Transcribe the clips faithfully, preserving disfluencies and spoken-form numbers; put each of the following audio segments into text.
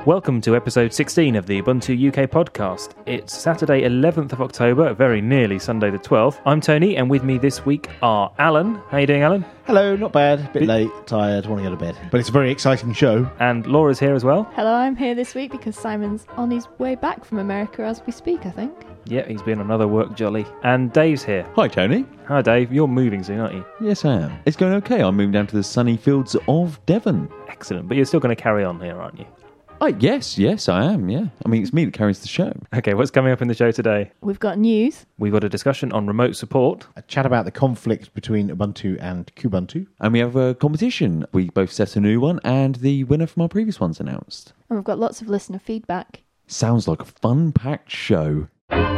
Welcome to episode sixteen of the Ubuntu U K podcast. It's Saturday eleventh of October, very nearly Sunday the twelfth. I'm Tony, and with me this week are Alan. How you doing, Alan? Hello, not bad. A bit late, tired, want to go to bed. But it's a very exciting show. And Laura's here as well. Hello, I'm here this week because Simon's on his way back from America as we speak, I think. Yeah, he's been on another work jolly. And Dave's here. Hi, Tony. Hi, Dave. You're moving soon, aren't you? Yes, I am. It's going okay. I'm moving down to the sunny fields of Devon. Excellent. But you're still going to carry on here, aren't you? Oh, yes, yes, I am, yeah. I mean, it's me that carries the show. Okay, what's coming up in the show today? We've got news. We've got a discussion on remote support. A chat about the conflict between Ubuntu and Kubuntu. And we have a competition. We both set a new one, and the winner from our previous one's announced. And we've got lots of listener feedback. Sounds like a fun-packed show.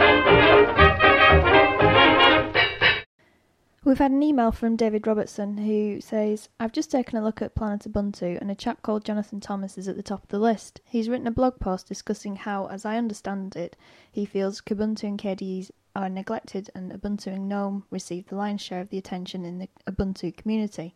We've had an email from David Robertson who says, I've just taken a look at Planet Ubuntu and a chap called Jonathan Thomas is at the top of the list. He's written a blog post discussing how, as I understand it, he feels Kubuntu and K D Es are neglected and Ubuntu and GNOME receive the lion's share of the attention in the Ubuntu community.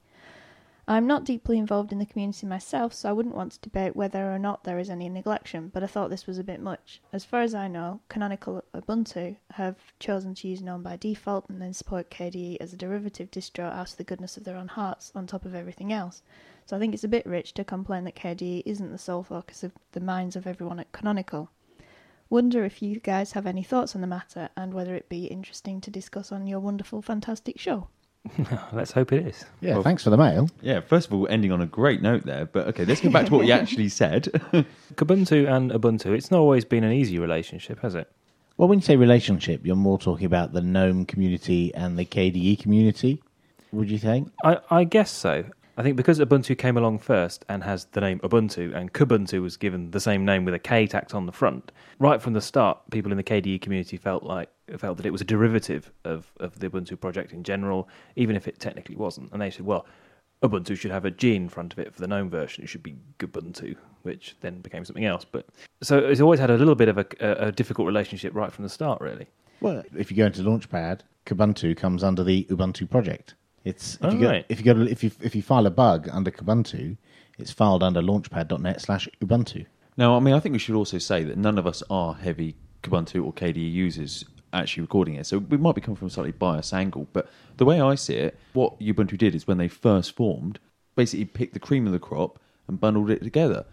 I'm not deeply involved in the community myself, so I wouldn't want to debate whether or not there is any neglection, but I thought this was a bit much. As far as I know, Canonical Ubuntu have chosen to use GNOME by default and then support K D E as a derivative distro out of the goodness of their own hearts on top of everything else. So I think it's a bit rich to complain that K D E isn't the sole focus of the minds of everyone at Canonical. Wonder if you guys have any thoughts on the matter and whether it'd be interesting to discuss on your wonderful, fantastic show. Let's hope it is. Yeah, Well, thanks for the mail. Yeah, first of all, ending on a great note there. But okay, let's go back to what you actually said. Kubuntu and Ubuntu, it's not always been an easy relationship, has it? Well, when you say relationship, you're more talking about the GNOME community and the K D E community, would you think? I, I guess so. I think because Ubuntu came along first and has the name Ubuntu, and Kubuntu was given the same name with a K tacked on the front, right from the start, people in the K D E community felt like felt that it was a derivative of, of the Ubuntu project in general, even if it technically wasn't. And they said, well, Ubuntu should have a G in front of it for the GNOME version. It should be Kubuntu, which then became something else. But so it's always had a little bit of a, a, a difficult relationship right from the start, really. Well, if you go into Launchpad, Kubuntu comes under the Ubuntu project. It's if Oh, you go, right. if you go to, if you if you file a bug under Kubuntu, it's filed under launchpad.net slash Ubuntu. Now, I mean, I think we should also say that none of us are heavy Kubuntu or K D E users actually recording it, so we might be coming from a slightly biased angle, but the way I see it, what Ubuntu did is when they first formed, basically picked the cream of the crop and bundled it together.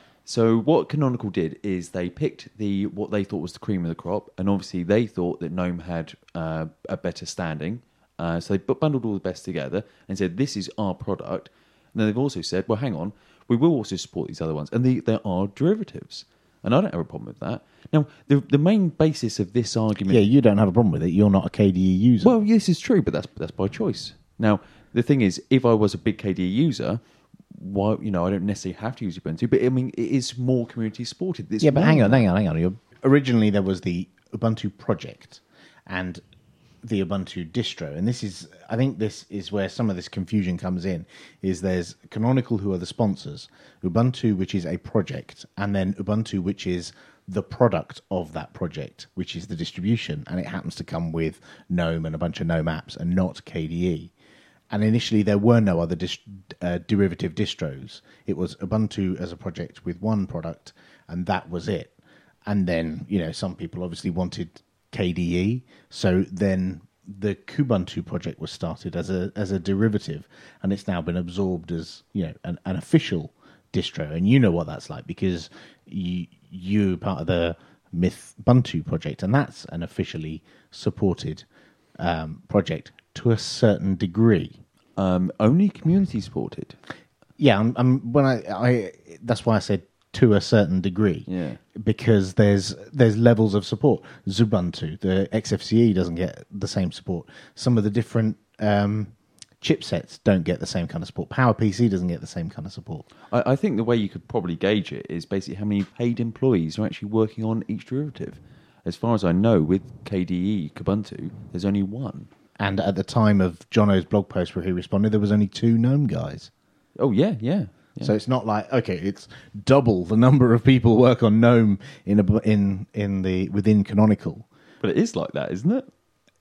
So what Canonical did is they picked the what they thought was the cream of the crop, and obviously they thought that GNOME had uh, a better standing, uh, so they bundled all the best together and said, this is our product. And then they've also said, well, hang on, we will also support these other ones, and the, there are derivatives. And I don't have a problem with that. Now, the the main basis of this argument... Yeah, you don't have a problem with it. You're not a K D E user. Well, this is true, but that's that's by choice. Now, the thing is, if I was a big K D E user, why, you know, I don't necessarily have to use Ubuntu, but I mean, it is more community supported. It's yeah, but more- hang on, hang on, hang on. You're, originally, there was the Ubuntu project and the Ubuntu distro, and this is, I think, this is where some of this confusion comes in. Is there's Canonical, who are the sponsors, Ubuntu, which is a project, and then Ubuntu, which is the product of that project, which is the distribution, and it happens to come with GNOME and a bunch of GNOME apps, and not K D E. And initially, there were no other dist- uh, derivative distros. It was Ubuntu as a project with one product, and that was it. And then, you know, some people obviously wanted K D E, so then the Kubuntu project was started as a as a derivative, and it's now been absorbed as, you know, an, an official distro. And you know what that's like because you you part of the Myth Ubuntu project, and that's an officially supported um, project to a certain degree. Um, only community supported. Yeah, I'm, I'm when I, I that's why I said to a certain degree. Yeah. Because there's there's levels of support. Xubuntu, the X F C E doesn't get the same support. Some of the different um, chipsets don't get the same kind of support. PowerPC doesn't get the same kind of support. I, I think the way you could probably gauge it is basically how many paid employees are actually working on each derivative. As far as I know, with K D E, Kubuntu, there's only one. And at the time of Jono's blog post where he responded, there was only two GNOME guys. Oh, yeah, yeah. yeah. So it's not like, okay, it's double the number of people work on GNOME in a, in in the within Canonical. But it is like that, isn't it?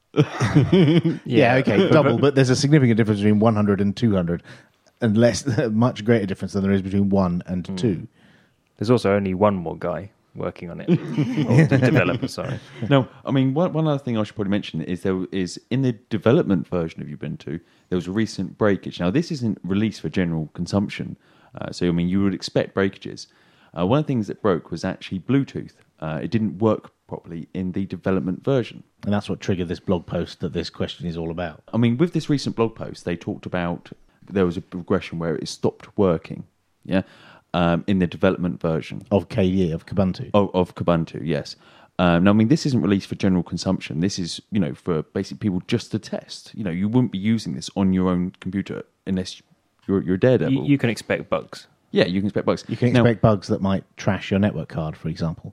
Yeah, yeah okay, double, but there's a significant difference between one hundred and two hundred, and less, much greater difference than there is between one and mm. two. There's also only one more guy working on it. Or the developer, sorry. No, I mean, one, one other thing I should probably mention is there is in the development version of Ubuntu, there was a recent breakage. Now, this isn't released for general consumption, uh, so I mean, you would expect breakages. Uh, one of the things that broke was actually Bluetooth. Uh, it didn't work properly in the development version. And that's what triggered this blog post that this question is all about. I mean, with this recent blog post, they talked about there was a progression where it stopped working, yeah, um, in the development version. Of K D E, of Kubuntu. Of, of Kubuntu, yes. Um, now, I mean, this isn't released for general consumption. This is, you know, for basic people just to test. You know, you wouldn't be using this on your own computer unless you're, you're a daredevil. You, you can expect bugs. Yeah, you can expect bugs. You can Now- expect bugs that might trash your network card, for example.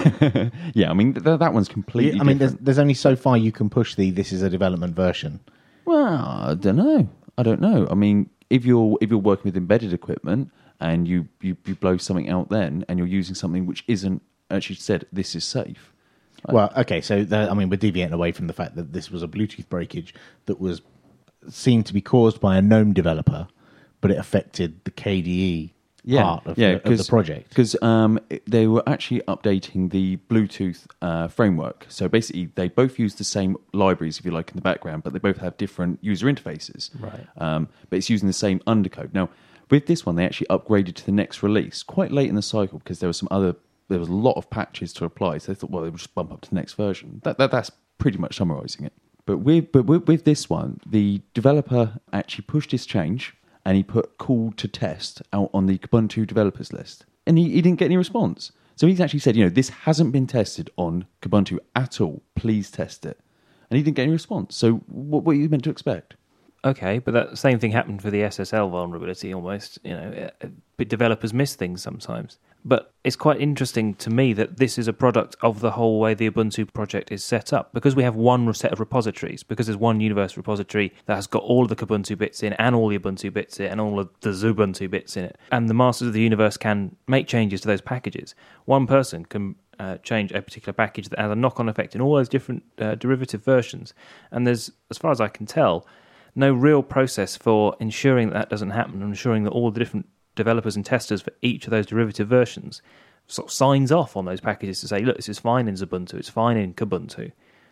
yeah, I mean, th- that one's completely I mean, there's, different. there's only so far you can push the this is a development version. Well, I don't know. I don't know. I mean, if you're if you're working with embedded equipment and you, you, you blow something out then and you're using something which isn't actually said this is safe. Well, okay, so the, I mean, we're deviating away from the fact that this was a Bluetooth breakage that was seen to be caused by a GNOME developer, but it affected the K D E part of, the, of the project. Because um, it- they were actually updating the Bluetooth uh, framework. So basically, they both use the same libraries, if you like, in the background, but they both have different user interfaces. Right. Um, but it's using the same undercode. Now, with this one, they actually upgraded to the next release quite late in the cycle because there was some other, there was a lot of patches to apply. So they thought, well, they would just bump up to the next version. That, that that's pretty much summarizing it. But with but with, with this one, the developer actually pushed this change and he put call to test out on the Kubuntu developers list. And he, he didn't get any response. So he's actually said, you know, this hasn't been tested on Kubuntu at all. Please test it. And he didn't get any response. So what, what are you meant to expect? Okay, but that same thing happened for the S S L vulnerability almost. You know, uh, but developers miss things sometimes. But it's quite interesting to me that this is a product of the whole way the Ubuntu project is set up. Because we have one set of repositories, because there's one universal repository that has got all of the Kubuntu bits in, and all the Ubuntu bits in, and all of the Xubuntu bits in it. And the masters of the universe can make changes to those packages. One person can uh, change a particular package that has a knock-on effect in all those different uh, derivative versions. And there's, as far as I can tell, no real process for ensuring that that doesn't happen, and ensuring that all the different developers and testers for each of those derivative versions sort of signs off on those packages to say, look, this is fine in Xubuntu, it's fine in Kubuntu.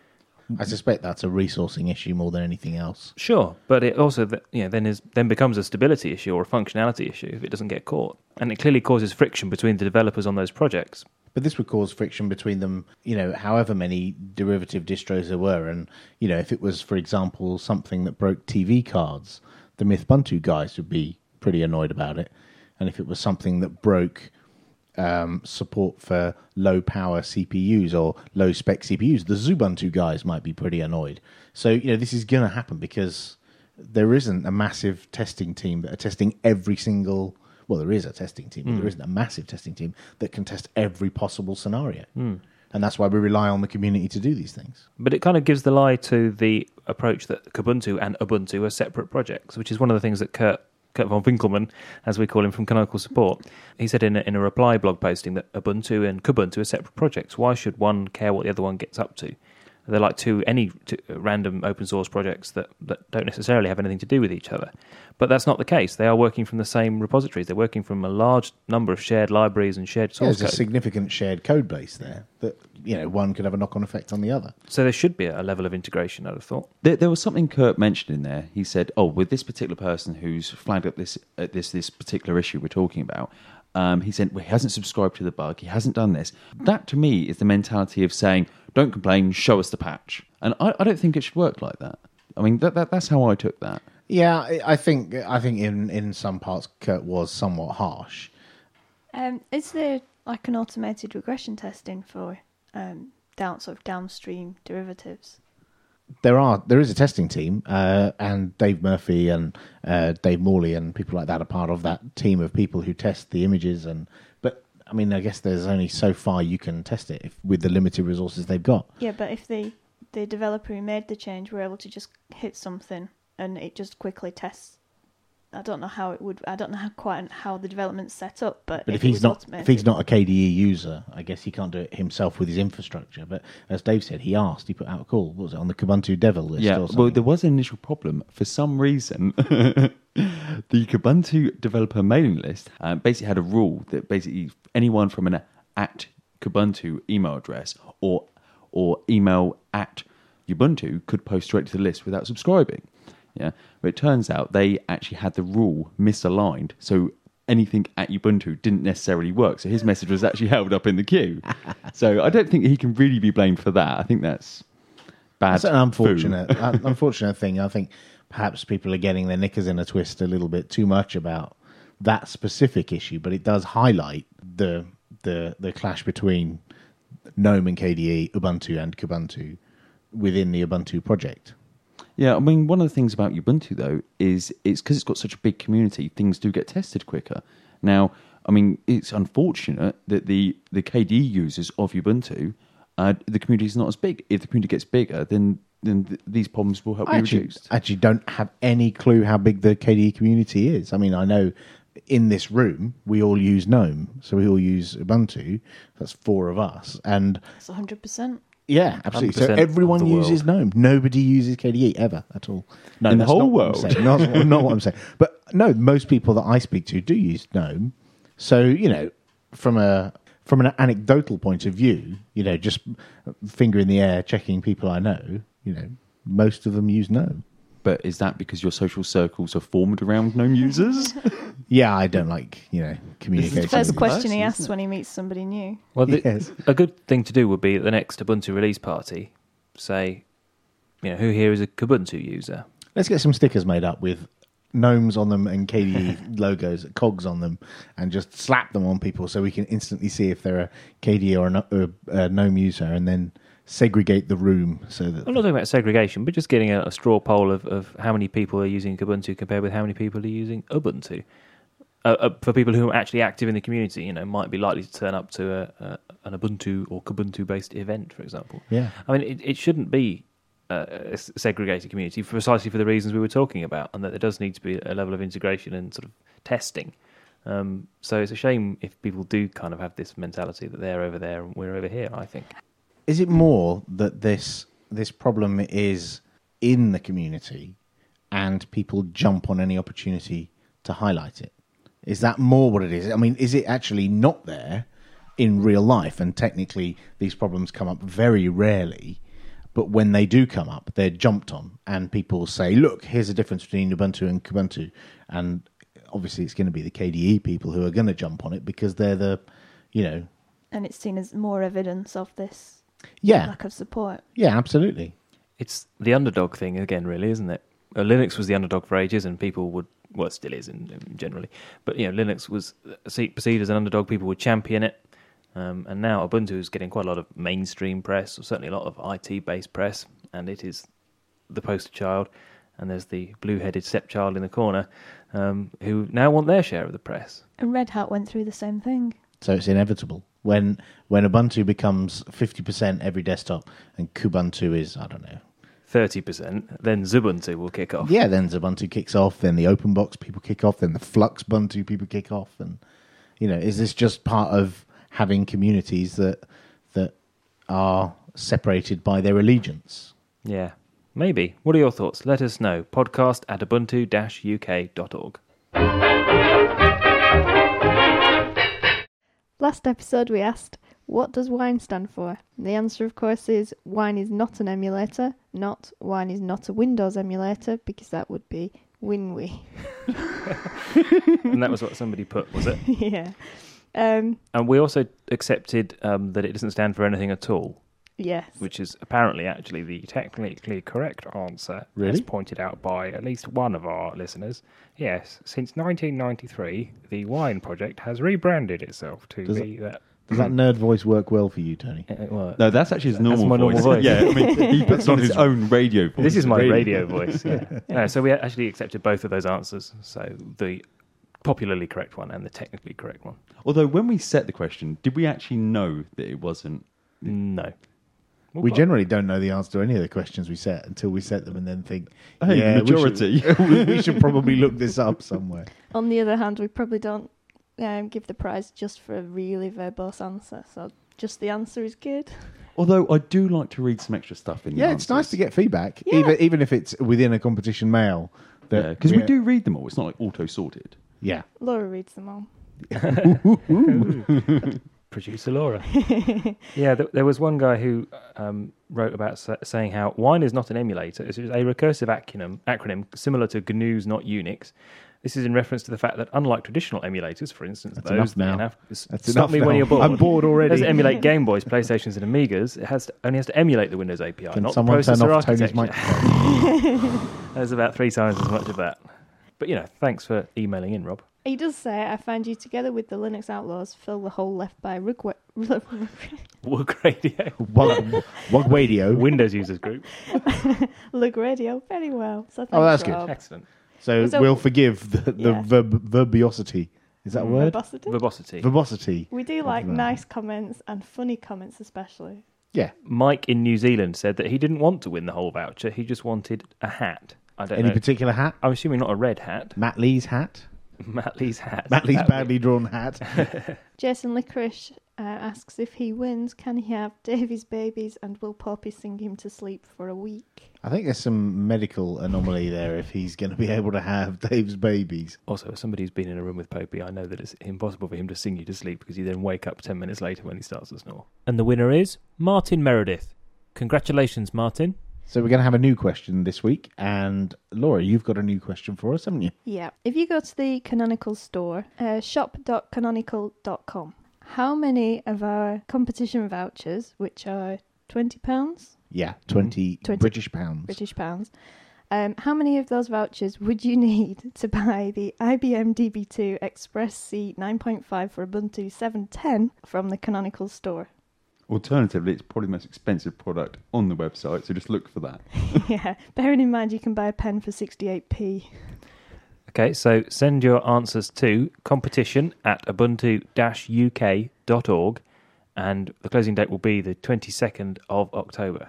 I suspect that's a resourcing issue more than anything else. Sure, but it also th- you know, then is then becomes a stability issue or a functionality issue if it doesn't get caught. And it clearly causes friction between the developers on those projects. But this would cause friction between them, you know, however many derivative distros there were. And, you know, if it was, for example, something that broke T V cards, the Mythbuntu guys would be pretty annoyed about it. And if it was something that broke um, support for low-power C P Us or low-spec C P Us, the Xubuntu guys might be pretty annoyed. So, you know, this is going to happen because there isn't a massive testing team that are testing every single... Well, there is a testing team, but mm. there isn't a massive testing team that can test every possible scenario. Mm. And that's why we rely on the community to do these things. But it kind of gives the lie to the approach that Kubuntu and Ubuntu are separate projects, which is one of the things that Kurt... Kurt von Winkelmann, as we call him from Canonical Support, he said in a, in a reply blog posting that Ubuntu and Kubuntu are separate projects. Why should one care what the other one gets up to? They're like two any two random open source projects that, that don't necessarily have anything to do with each other. But that's not the case. They are working from the same repositories. They're working from a large number of shared libraries and shared source yeah, there's code. a significant shared code base there that, you know, one could have a knock-on effect on the other. So there should be a level of integration, I'd have thought. There, there was something Kurt mentioned in there. He said, "Oh, with this particular person who's flagged up this uh, this this particular issue we're talking about, um, he said well, he hasn't subscribed to the bug. He hasn't done this." That to me is the mentality of saying, "Don't complain, show us the patch." And I, I don't think it should work like that. I mean, that, that that's how I took that. Yeah, I think I think in, in some parts Kurt was somewhat harsh. Um, is there like an automated regression testing for um, down sort of downstream derivatives? There are there is a testing team, uh, and Dave Murphy and uh, Dave Morley and people like that are part of that team of people who test the images. And but I mean, I guess there's only so far you can test it if, with the limited resources they've got. Yeah, but if the the developer who made the change were able to just hit something and it just quickly tests. I don't know how it would. I don't know how quite how the development's set up, but, but if, if he's not automated, if he's not a K D E user, I guess he can't do it himself with his infrastructure. But as Dave said, he asked, he put out a call. What was it on the Kubuntu Devil list? Yeah, or something? well, there was an initial problem for some reason. The Kubuntu developer mailing list uh, basically had a rule that basically anyone from an at Kubuntu email address or or email at Ubuntu could post straight to the list without subscribing. Yeah, but it turns out they actually had the rule misaligned, so anything at Ubuntu didn't necessarily work. So his message was actually held up in the queue. So I don't think he can really be blamed for that. I think that's bad. That's an unfortunate, uh, unfortunate thing. I think perhaps people are getting their knickers in a twist a little bit too much about that specific issue, but it does highlight the the the clash between GNOME and K D E, Ubuntu and Kubuntu within the Ubuntu project. Yeah, I mean, one of the things about Ubuntu, though, is it's because it's got such a big community, things do get tested quicker. Now, I mean, it's unfortunate that the, the K D E users of Ubuntu, uh, the community is not as big. If the community gets bigger, then then th- these problems will help I be actually, reduced. actually don't have any clue how big the K D E community is. I mean, I know in this room we all use GNOME, so we all use Ubuntu. That's four of us, and It's one hundred percent. yeah, absolutely. So one hundred percent everyone of the uses GNOME. Nobody uses K D E ever at all. No, In the that's whole not what I'm world? saying. Not, not what I'm saying. But no, most people that I speak to do use GNOME. So you know, from a from an anecdotal point of view, you know, just finger in the air checking people I know, you know, most of them use GNOME. But is that because your social circles are formed around GNOME users? Yeah, I don't like, you know, communicating. First with- question he isn't asks it? when he meets somebody new. Well, the, Yes. a good thing to do would be at the next Ubuntu release party, say, you know, who here is a Kubuntu user? Let's get some stickers made up with gnomes on them and K D E logos, cogs on them, and just slap them on people so we can instantly see if they're a K D E or a, no- or a gnome user, and then segregate the room so that. I'm not talking about segregation, but just getting a, a straw poll of, of how many people are using Kubuntu compared with how many people are using Ubuntu. Uh, uh, for people who are actually active in the community, you know, might be likely to turn up to a, a, an Ubuntu or Kubuntu-based event, for example. Yeah. I mean, it, it shouldn't be uh, a s- segregated community precisely for the reasons we were talking about, and that there does need to be a level of integration and sort of testing. Um, so it's a shame if people do kind of have this mentality that they're over there and we're over here, I think. Is it more that this this problem is in the community and people jump on any opportunity to highlight it? Is that more what it is? I mean, is it actually not there in real life? And technically, these problems come up very rarely. But when they do come up, they're jumped on. And people say, look, here's the difference between Ubuntu and Kubuntu. And obviously, it's going to be the K D E people who are going to jump on it because they're the, you know... And it's seen as more evidence of this Yeah, lack of support. yeah, absolutely. It's the underdog thing again, really, isn't it? Uh, Linux was the underdog for ages, and people would, well, it still is in, in generally, but you know, Linux was see- perceived as an underdog. People would champion it, um, and now Ubuntu is getting quite a lot of mainstream press, or certainly a lot of I T-based press, and it is the poster child. And there's the blue-headed stepchild in the corner, um, who now want their share of the press. And Red Hat went through the same thing. So it's inevitable. When when Ubuntu becomes fifty percent every desktop and Kubuntu is, I don't know. thirty percent, then Xubuntu will kick off. Yeah, then Ubuntu kicks off, then the OpenBox people kick off, then the Flux Ubuntu people kick off. And, you know, is this just part of having communities that that are separated by their allegiance? Yeah, maybe. What are your thoughts? Let us know. Podcast at ubuntu dash u k dot org. Last episode we asked, what does wine stand for? The answer, of course, is wine is not an emulator, not wine is not a Windows emulator, because that would be WinWi. And that was what somebody put, was it? Yeah. Um, And we also accepted um, that it doesn't stand for anything at all, yes. which is apparently actually the technically correct answer, Really? as pointed out by at least one of our listeners. Yes, since nineteen ninety-three, the Wine Project has rebranded itself to Does be that. Does that nerd voice work well for you, Tony? It worked. No, that's actually his That's normal, my normal voice. voice. Yeah, I mean, he puts on his own radio voice. This is my Radio. radio voice. Yeah. No, so we actually accepted both of those answers. So the popularly correct one and the technically correct one. Although, when we set the question, did we actually know that it wasn't? No. We generally don't know the answer to any of the questions we set until we set them and then think, Hey, yeah, we should- majority. we, we should probably look this up somewhere. On the other hand, we probably don't um, give the prize just for a really verbose answer, so just the answer is good. Although I do like to read some extra stuff in. the Yeah, it's nice answers. to get feedback, Yeah. even even if it's within a competition mail that Because we we're- do read them all. It's not like auto-sorted. Yeah. Laura reads them all. Producer Laura. yeah, th- there was one guy who um, wrote about sa- saying how Wine is not an emulator. It's a recursive acronym, acronym similar to G N U's, not Unix. This is in reference to the fact that, unlike traditional emulators, for instance, That's those enough now. Enough, That's stop enough me now. when you're bored. I'm bored already. It doesn't emulate Game Boys, PlayStations, and Amigas. It has to, only has to emulate the Windows A P I, Can not the someone processor turn off Tony's architecture. microphone? There's about three times as much of that. But you know, thanks for emailing in, Rob. He does say, I find you together with the Linux Outlaws fill the hole left by Rugwe- Wug Radio, Wug, Wug Radio. Windows users group. Lug Radio very well. So thanks, Oh, that's good. Rob. Excellent. So So- we'll forgive the, the Yeah. verb, verbosity. Is that a word? Verbosity. Verbosity. Verbosity. We do like that. nice comments and funny comments especially. Yeah. Mike in New Zealand said that he didn't want to win the whole voucher. He just wanted a hat. I don't Any know. particular hat? I'm assuming not a red hat. Matt Lee's hat? Matt Lee's hat. Matt Lee's That would badly drawn hat. Jason Licorice uh, asks if he wins, can he have Davy's babies and will Poppy sing him to sleep for a week? I think there's some medical anomaly there if he's going to be able to have Dave's babies. Also, as somebody who's been in a room with Popey, I know that it's impossible for him to sing you to sleep because you then wake up ten minutes later when he starts to snore. And the winner is Martin Meredith. Congratulations, Martin. So we're going to have a new question this week. And Laura, you've got a new question for us, haven't you? Yeah. If you go to the Canonical store, uh, shop dot canonical dot com, how many of our competition vouchers, which are twenty pounds, Yeah, twenty, twenty British pounds. British pounds, um, how many of those vouchers would you need to buy the I B M D B two Express C nine point five for Ubuntu seven ten from the Canonical store? Alternatively, it's probably the most expensive product on the website, so just look for that. Yeah, bearing in mind you can buy a pen for sixty-eight p. Okay, so send your answers to competition at ubuntu dash u k dot org and the closing date will be the twenty-second of October.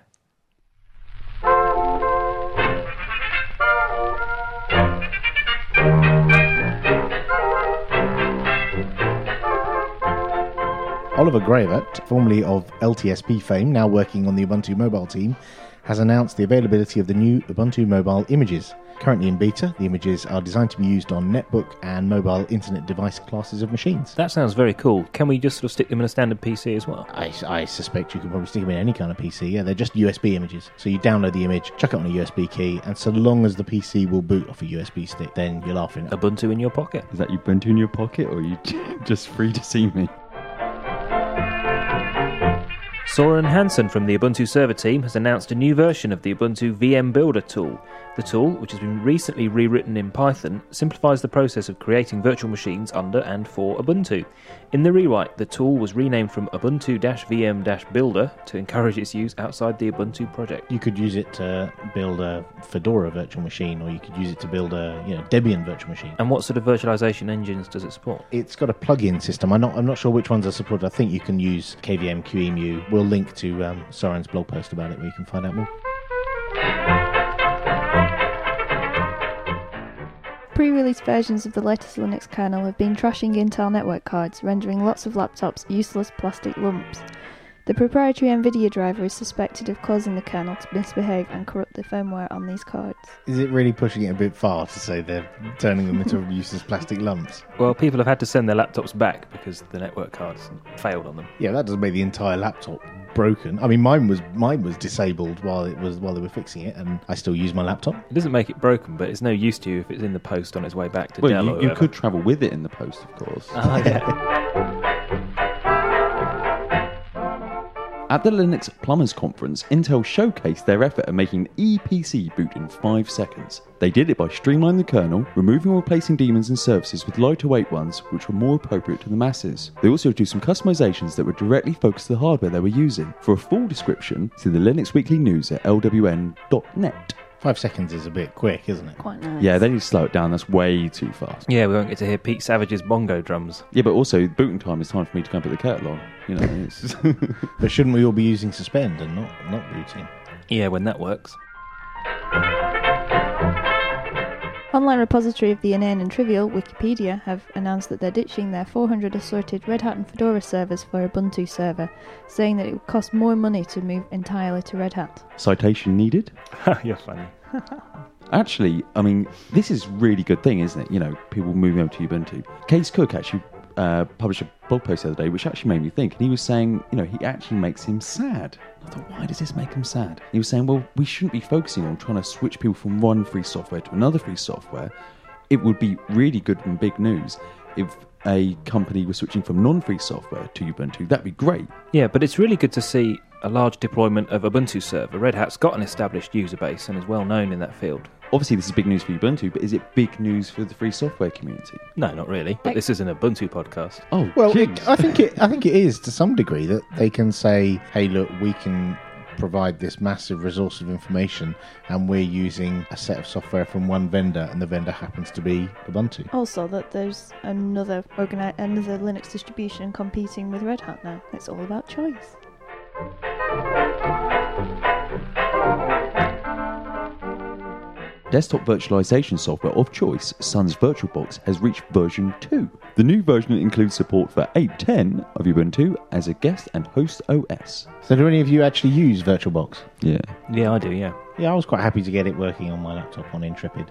Oliver Gravett, formerly of L T S P fame, now working on the Ubuntu mobile team, has announced the availability of the new Ubuntu mobile images. Currently in beta, the images are designed to be used on netbook and mobile internet device classes of machines. That sounds very cool. Can we just sort of stick them in a standard P C as well? I, I suspect you could probably stick them in any kind of P C. Yeah, they're just U S B images. So you download the image, chuck it on a U S B key, and so long as the P C will boot off a U S B stick, then you're laughing. Ubuntu in your pocket. Is that Ubuntu in your pocket, or are you just free to see me? Soren Hansen from the Ubuntu server team has announced a new version of the Ubuntu V M Builder tool. The tool, which has been recently rewritten in Python, simplifies the process of creating virtual machines under and for Ubuntu. In the rewrite, the tool was renamed from Ubuntu-V M-Builder to encourage its use outside the Ubuntu project. You could use it to build a Fedora virtual machine, or you could use it to build a you know Debian virtual machine. And what sort of virtualization engines does it support? It's got a plug-in system. I'm not. I'm not sure which ones are supported. I think you can use K V M, QEMU. We'll link to um, Soren's blog post about it, where you can find out more. Pre-release versions of the latest Linux kernel have been trashing Intel network cards, rendering lots of laptops useless plastic lumps. The proprietary NVIDIA driver is suspected of causing the kernel to misbehave and corrupt the firmware on these cards. Is it really pushing it a bit far to say they're turning them into useless plastic lumps? Well, people have had to send their laptops back because the network cards failed on them. Yeah, that doesn't make the entire laptop broken. I mean, mine was mine was disabled while it was while they were fixing it, and I still use my laptop. It doesn't make it broken, but it's no use to you if it's in the post on its way back to Well, Dell or you, you whoever. could travel with it in the post, of course. Ah, yeah. At the Linux Plumbers Conference, Intel showcased their effort at making E P C boot in five seconds. They did it by streamlining the kernel, removing or replacing daemons and services with lighter weight ones which were more appropriate to the masses. They also introduced some customizations that were directly focused to the hardware they were using. For a full description, see the Linux Weekly News at L W N dot net. Five seconds is a bit quick, isn't it? Quite nice. Yeah, they need to slow it down, that's way too fast. Yeah, we won't get to hear Pete Savage's bongo drums. Yeah, but also, booting time is time for me to go and put the kettle on. You know, it's... But shouldn't we all be using suspend and not not booting? Yeah, when that works. Online repository of the Inane and Trivial, Wikipedia, have announced that they're ditching their four hundred assorted Red Hat and Fedora servers for Ubuntu server, saying that it would cost more money to move entirely to Red Hat. Citation needed? You're funny. Actually, I mean, this is a really good thing, isn't it? You know, people moving over to Ubuntu. Case Cook actually uh, published a blog post the other day, which actually made me think. And he was saying, you know, he actually makes him sad. I thought, why does this make him sad? He was saying, well, we shouldn't be focusing on trying to switch people from one free software to another free software. It would be really good and big news if a company was switching from non-free software to Ubuntu. That'd be great. Yeah, but it's really good to see a large deployment of Ubuntu server. Red Hat's got an established user base and is well known in that field. Obviously, this is big news for Ubuntu, but is it big news for the free software community? No, not really. But this is an Ubuntu podcast. Oh, Well, jeez. it, I think it. I think it is to some degree that they can say, "Hey, look, we can provide this massive resource of information, and we're using a set of software from one vendor, and the vendor happens to be Ubuntu." Also, that there's another organi- another Linux distribution competing with Red Hat now. It's all about choice. Desktop virtualization software of choice, Sun's VirtualBox, has reached version two. The new version includes support for eight point ten of Ubuntu as a guest and host O S. So, do any of you actually use VirtualBox? Yeah. Yeah, I do, yeah. Yeah, I was quite happy to get it working on my laptop on Intrepid.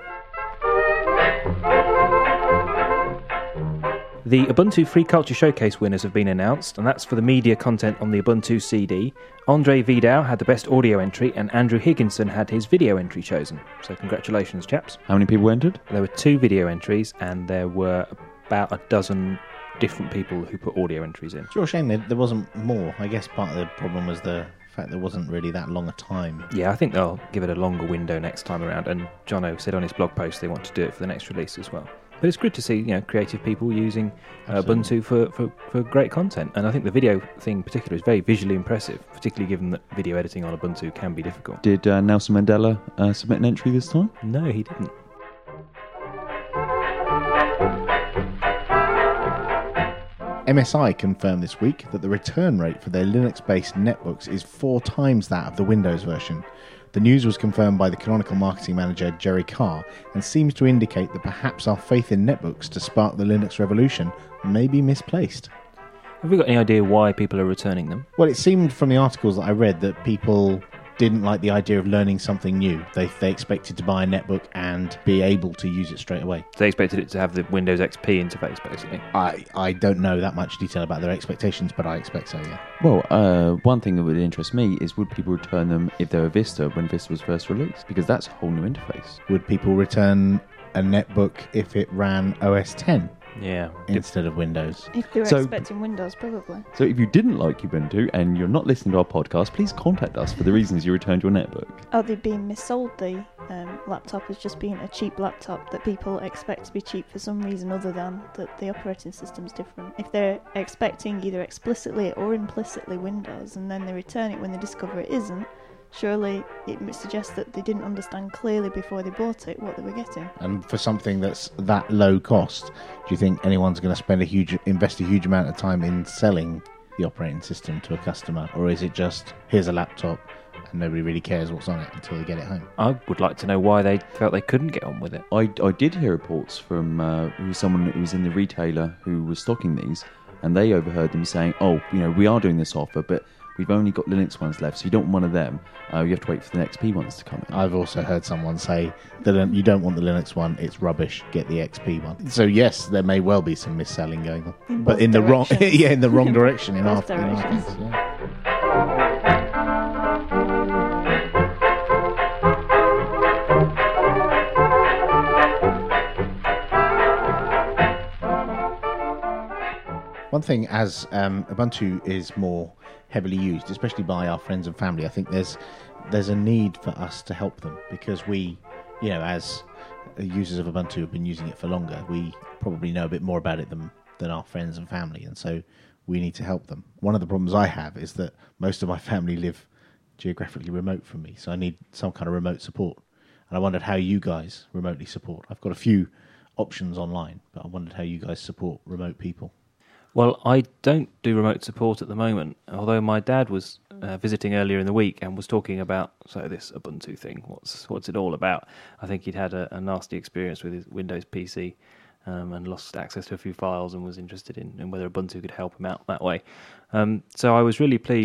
The Ubuntu Free Culture Showcase winners have been announced, and that's for the media content on the Ubuntu C D. Andre Vidal had the best audio entry, and Andrew Higginson had his video entry chosen. So congratulations, chaps. How many people entered? There were two video entries, and there were about a dozen different people who put audio entries in. It's a real shame that there wasn't more. I guess part of the problem was the fact there wasn't really that long a time. Yeah, I think they'll give it a longer window next time around, and Jono said on his blog post they want to do it for the next release as well. But it's good to see, you know, creative people using uh, Ubuntu for, for, for great content. And I think the video thing in particular is very visually impressive, particularly given that video editing on Ubuntu can be difficult. Did uh, Nelson Mandela uh, submit an entry this time? No, he didn't. M S I confirmed this week that the return rate for their Linux-based netbooks is four times that of the Windows version. The news was confirmed by the Canonical marketing manager Jerry Carr and seems to indicate that perhaps our faith in netbooks to spark the Linux revolution may be misplaced. Have we got any idea why people are returning them? Well, it seemed from the articles that I read that people didn't like the idea of learning something new. They they expected to buy a netbook and be able to use it straight away. They expected it to have the Windows X P interface, basically. I, I don't know that much detail about their expectations, but I expect so, yeah. Well, uh, one thing that would interest me is would people return them if they were Vista when Vista was first released? Because that's a whole new interface. Would people return a netbook if it ran O S ten Yeah. instead of Windows? If they were So- expecting Windows, probably. So if you didn't like Ubuntu and you're not listening to our podcast, please contact us for the reasons you returned your netbook. Or they've been missold the um, laptop as just being a cheap laptop that people expect to be cheap for some reason other than that the operating system's different. If they're expecting either explicitly or implicitly Windows and then they return it when they discover it isn't, surely it suggests that they didn't understand clearly before they bought it what they were getting. And for something that's that low cost, do you think anyone's going to spend a huge, invest a huge amount of time in selling the operating system to a customer, or is it just here's a laptop and nobody really cares what's on it until they get it home? I would like to know why they felt they couldn't get on with it. I, I did hear reports from uh, who was someone who was in the retailer who was stocking these, and they overheard them saying, oh, you know, we are doing this offer, but we've only got Linux ones left, so you don't want one of them. Uh, you have to wait for the X P ones to come in. I've also heard someone say that you don't want the Linux one, it's rubbish, get the X P one. So yes, there may well be some mis-selling going on. In but both in the wrong directions. yeah, in the wrong direction in our, Both in our directions. case, yeah. One thing, as um, Ubuntu is more heavily used, especially by our friends and family, I think there's there's a need for us to help them because we, you know, as users of Ubuntu have been using it for longer, we probably know a bit more about it than than our friends and family, and so we need to help them. One of the problems I have is that most of my family live geographically remote from me, so I need some kind of remote support. And I wondered how you guys remotely support. I've got a few options online, but I wondered how you guys support remote people. Well, I don't do remote support at the moment, although my dad was uh, visiting earlier in the week and was talking about so this Ubuntu thing. What's what's it all about? I think he'd had a, a nasty experience with his Windows P C um, and lost access to a few files and was interested in, in whether Ubuntu could help him out that way. Um, so I was really pleased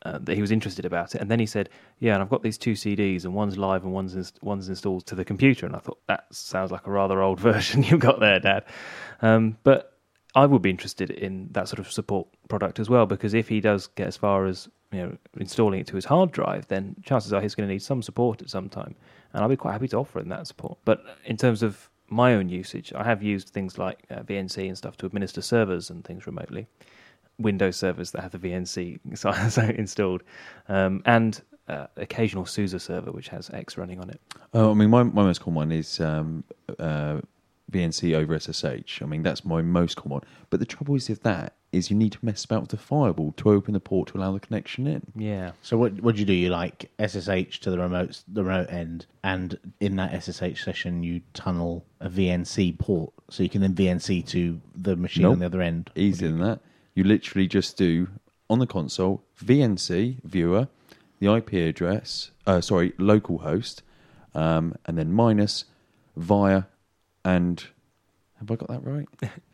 uh, that he was interested about it. And then he said, yeah, and I've got these two C Ds, and one's live and one's inst- one's installed to the computer. And I thought, that sounds like a rather old version you've got there, Dad. Um, but I would be interested in that sort of support product as well, because if he does get as far as, you know, installing it to his hard drive, then chances are he's going to need some support at some time. And I'll be quite happy to offer him that support. But in terms of my own usage, I have used things like uh, V N C and stuff to administer servers and things remotely. Windows servers that have the V N C installed, um, and uh, occasional SUSE server which has X running on it. Oh, I mean, my, my most common one is um, uh, V N C over S S H. I mean, that's my most common one. But the trouble is with that is you need to mess about with the firewall to open the port to allow the connection in. Yeah. So what what do you do? You like S S H to the remote the remote end, and in that S S H session you tunnel a V N C port, so you can then V N C to the machine Nope. on the other end. Easier than that. You literally just do, on the console, V N C, viewer, the I P address, uh, sorry, local host, um, and then minus, via, and... Have I got that right?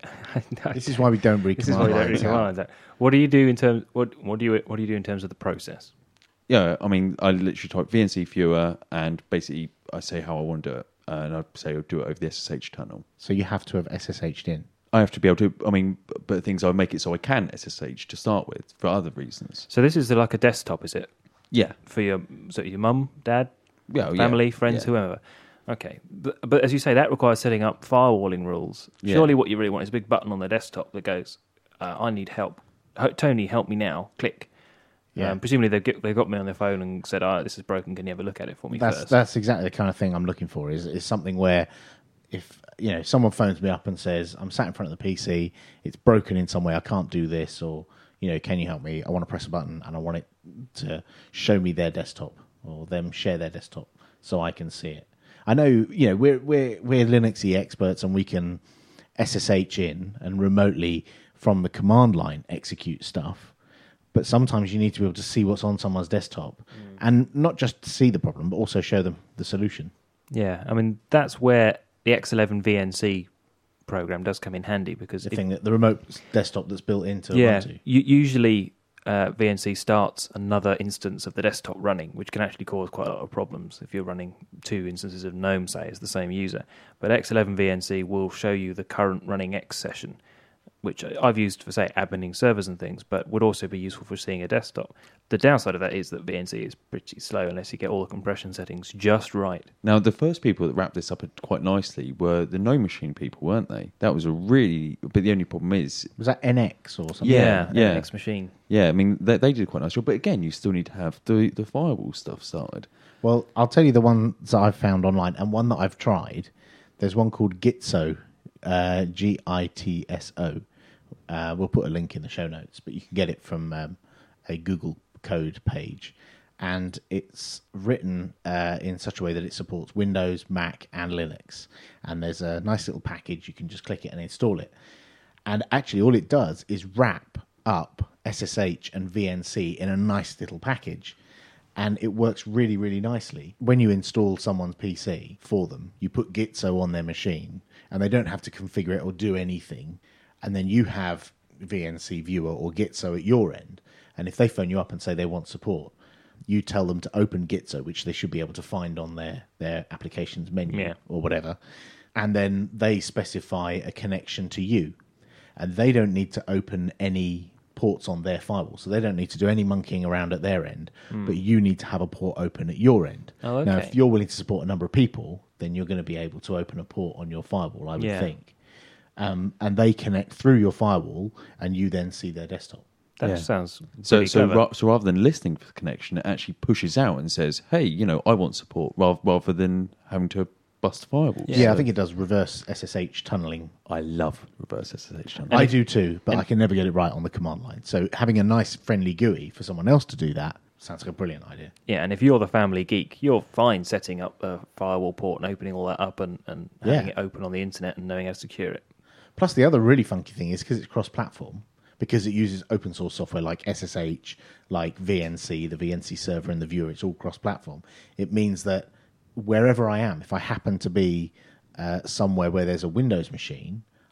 This is why we don't read This is why command you don't lines read out. command lines out. What do you do in terms? What what do you what do you do in terms of the process? Yeah, I mean, I literally type V N C viewer, and basically I say how I want to do it, and I say I'll do it over the S S H tunnel. So you have to have S S H'd in. I have to be able to, I mean, but things I make it so I can S S H to start with for other reasons. So this is like a desktop, is it? Yeah. For your so your mum, dad, Yeah, family, yeah, friends, yeah. whoever. Okay, but, but as you say, that requires setting up firewalling rules. Yeah. Surely, what you really want is a big button on the desktop that goes, uh, "I need help, Ho- Tony, help me now." Click. Yeah. Um, presumably, they get, they got me on their phone and said, "Ah, this is broken. Can you have a look at it for me That's first?" that's exactly the kind of thing I'm looking for. Is is something where if you know someone phones me up and says I'm sat in front of the P C, it's broken in some way, I can't do this, or you know, can you help me? I want to press a button and I want it to show me their desktop or them share their desktop so I can see it. I know, you know, we're we're we're Linuxy experts and we can S S H in and remotely from the command line execute stuff. But sometimes you need to be able to see what's on someone's desktop, mm. and not just to see the problem, but also show them the solution. Yeah, I mean that's where the X eleven V N C program does come in handy because The if, thing that the remote desktop that's built into yeah, Ubuntu. u- usually uh, V N C starts another instance of the desktop running, which can actually cause quite a lot of problems if you're running two instances of GNOME, say, as the same user. But X eleven V N C will show you the current running X session, which I've used for, say, adminning servers and things, but would also be useful for seeing a desktop. The downside of that is that V N C is pretty slow unless you get all the compression settings just right. Now, the first people that wrapped this up quite nicely were the No Machine people, weren't they? That was a really... But the only problem is... Was that N X or something? Yeah, yeah. X machine. Yeah, I mean, they, they did quite a nice job. But again, you still need to have the, the firewall stuff started. Well, I'll tell you the ones that I've found online, and one that I've tried. There's one called Gitso, uh, G I T S O. Uh, we'll put a link in the show notes, but you can get it from um, a Google code page. And it's written uh, in such a way that it supports Windows, Mac, and Linux. And there's a nice little package. You can just click it and install it. And actually, all it does is wrap up S S H and V N C in a nice little package. And it works really, really nicely. When you install someone's P C for them, you put Gitso on their machine, and they don't have to configure it or do anything. And then you have V N C Viewer or Gitso at your end. And if they phone you up and say they want support, you tell them to open Gitso, which they should be able to find on their, their applications menu Yeah. or whatever. And then they specify a connection to you. And they don't need to open any ports on their firewall. So they don't need to do any monkeying around at their end. Mm. But you need to have a port open at your end. Oh, okay. Now, if you're willing to support a number of people, then you're going to be able to open a port on your firewall, I would Yeah. think. Um, and they connect through your firewall, and you then see their desktop. That Yeah. sounds So, pretty so, clever. ra- so rather than listening for the connection, it actually pushes out and says, hey, you know, I want support, rather, rather than having to bust firewalls. Yeah, So- I think it does reverse S S H tunneling. I love reverse S S H channel. I do too, but I can never get it right on the command line. So having a nice friendly G U I for someone else to do that sounds like a brilliant idea. Yeah, and if you're the family geek, you're fine setting up a firewall port and opening all that up and, and having Yeah. it open on the internet and knowing how to secure it. Plus, the other really funky thing is because it's cross-platform, because it uses open source software like S S H, like V N C, the V N C server and the viewer, it's all cross-platform. It means that wherever I am, if I happen to be uh, somewhere where there's a Windows machine,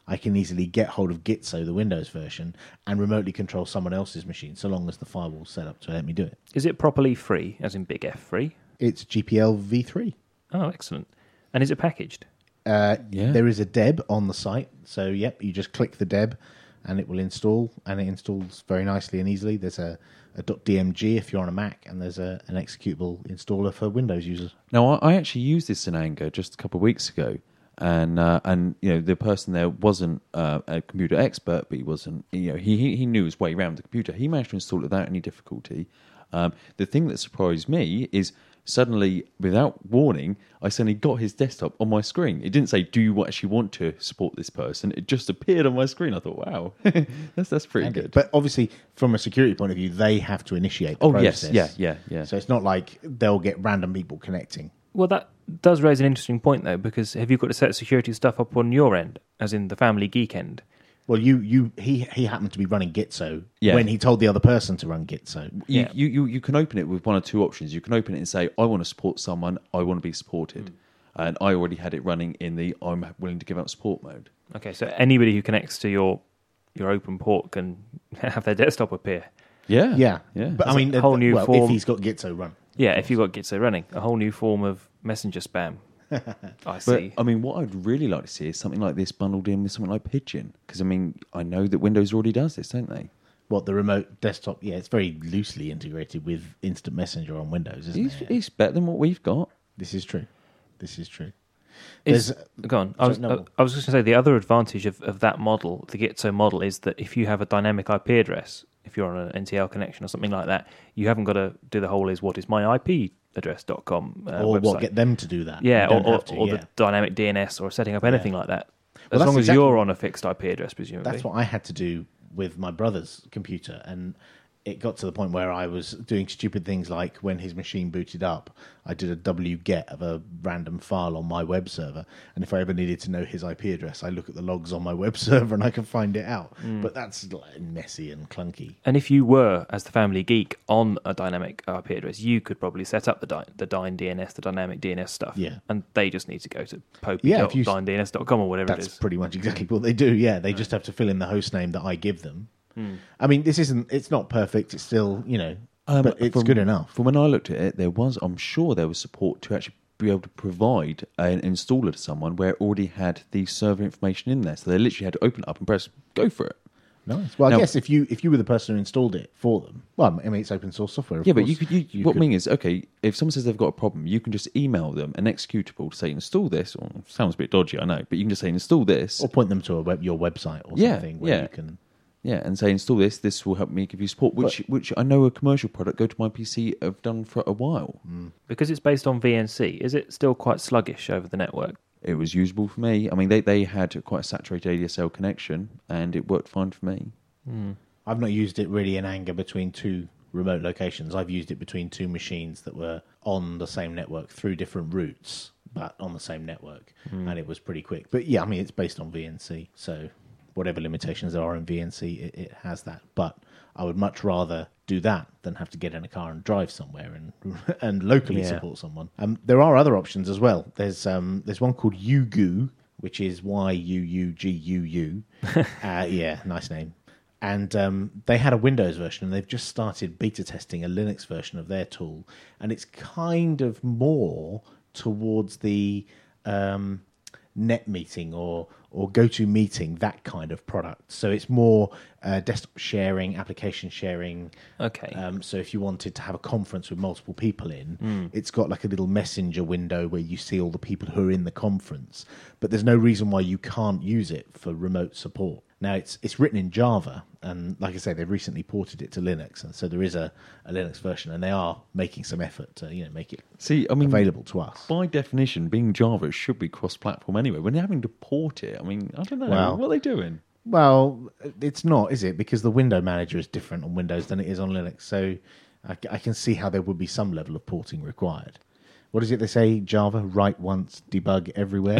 I can easily get hold of Gitzo, the Windows version, and remotely control someone else's machine, so long as the firewall's set up to let me do it. Is it properly free, as in big F free? It's G P L v three. Oh, excellent. And is it packaged? Uh, Yeah. There is a deb on the site, so yep, you just click the deb, and it will install, and it installs very nicely and easily. There's a, a .dmg if you're on a Mac, and there's a, an executable installer for Windows users. Now, I, I actually used this in anger just a couple of weeks ago, and uh, and you know the person there wasn't uh, a computer expert, but he wasn't. You know, he he he knew his way around the computer. He managed to install it without any difficulty. Um, the thing that surprised me is suddenly, without warning, I suddenly got his desktop on my screen. It didn't say, "Do you actually want to support this person?" It just appeared on my screen. I thought, "Wow, that's that's pretty good." But obviously, from a security point of view, they have to initiate the oh process. yes, yeah, yeah, yeah. So it's not like they'll get random people connecting. Well, that does raise an interesting point, though, because have you got to set security stuff up on your end, as in the Family Geek end? Well, you, you, he, he happened to be running Gitzo Yeah. when he told the other person to run Gitzo. You, Yeah. you, you, you can open it with one or two options. You can open it and say, I want to support someone, I want to be supported. Mm. And I already had it running in the I'm willing to give up support mode. Okay, so anybody who connects to your your open port can have their desktop appear. Yeah. Yeah, Yeah. But I That's mean, a whole new well, form. if he's got Gitzo run. Yeah, if you've got Gitzo running, a whole new form of messenger spam. I But, see. I mean, what I'd really like to see is something like this bundled in with something like Pigeon. Because, I mean, I know that Windows already does this, don't they? What, the remote desktop? Yeah, it's very loosely integrated with Instant Messenger on Windows, isn't It's, it? it's better than what we've got. This is true. This is true. Is, There's- go on. I sorry, was, no. I was just going to say the other advantage of, of that model, the Gitzo model, is that if you have a dynamic I P address, if you're on an N T L connection or something like that, you haven't got to do the whole is what is my I P address dot com uh, or website. what, get them to do that. Yeah, You or, don't or, have to, or yeah. the dynamic D N S or setting up anything like that. Well, As that's long as exactly- you're on a fixed I P address, presumably. That's what I had to do with my brother's computer, and it got to the point where I was doing stupid things like when his machine booted up, I did a wget of a random file on my web server, and if I ever needed to know his I P address, I look at the logs on my web server and I can find it out. But that's like messy and clunky. And if you were, as the Family Geek, on a dynamic I P address, you could probably set up the dy- the Dyn D N S, the dynamic D N S stuff. Yeah. And they just need to go to Yeah, if you- popey dot dyn D N S dot com or whatever That's it is. pretty much exactly what they do. Yeah, they just have to fill in the host name that I give them. I mean, this isn't. It's not perfect. It's still, you know, Um, but it's from- good enough. From when I looked at it, there was, I'm sure there was support to actually be able to provide an installer to someone where it already had the server information in there. So they literally had to open it up and press go for it. Nice. Well, I Now- guess if you if you were the person who installed it for them, well, I mean, it's open source software. Of Yeah, but course. you could. You, what I mean is, okay, if someone says they've got a problem, you can just email them an executable to say install this. Or sounds a bit dodgy, I know, but you can just say install this. or point them to a web, your website or Yeah, something where yeah. you can. Yeah, and say install this. This will help me give you support. Which, which I know a commercial product, Go to My P C, have done for a while. Because it's based on V N C, is it still quite sluggish over the network? It was usable for me. I mean, they they had quite a saturated A D S L connection, and it worked fine for me. I've not used it really in anger between two remote locations. I've used it between two machines that were on the same network through different routes, but on the same network, and it was pretty quick. But yeah, I mean, it's based on V N C, so whatever limitations there are in V N C, it, it has that. But I would much rather do that than have to get in a car and drive somewhere and and locally Yeah. support someone. Um, there are other options as well. There's um, there's one called Yugu, which is Y U U G U U. uh, yeah, nice name. And um, they had a Windows version, and they've just started beta testing a Linux version of their tool, and it's kind of more towards the um, net meeting or or GoToMeeting, that kind of product. So it's more uh, desktop sharing, application sharing. Okay. Um, so if you wanted to have a conference with multiple people in, it's got like a little messenger window where you see all the people who are in the conference. But there's no reason why you can't use it for remote support. Now, it's it's written in Java, and like I say, they've recently ported it to Linux, and so there is a, a Linux version, and they are making some effort to you know make it See, I mean, available to us. by definition, being Java should be cross-platform anyway. When you're having to port it, I mean, I don't know. Well- what are they doing? Well, it's not, is it? Because the window manager is different on Windows than it is on Linux, so I, I can see how there would be some level of porting required. What is it they say? Java, write once, debug everywhere.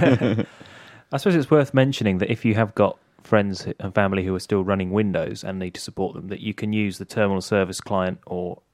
I suppose it's worth mentioning that if you have got friends and family who are still running Windows and need to support them, that you can use the terminal service client or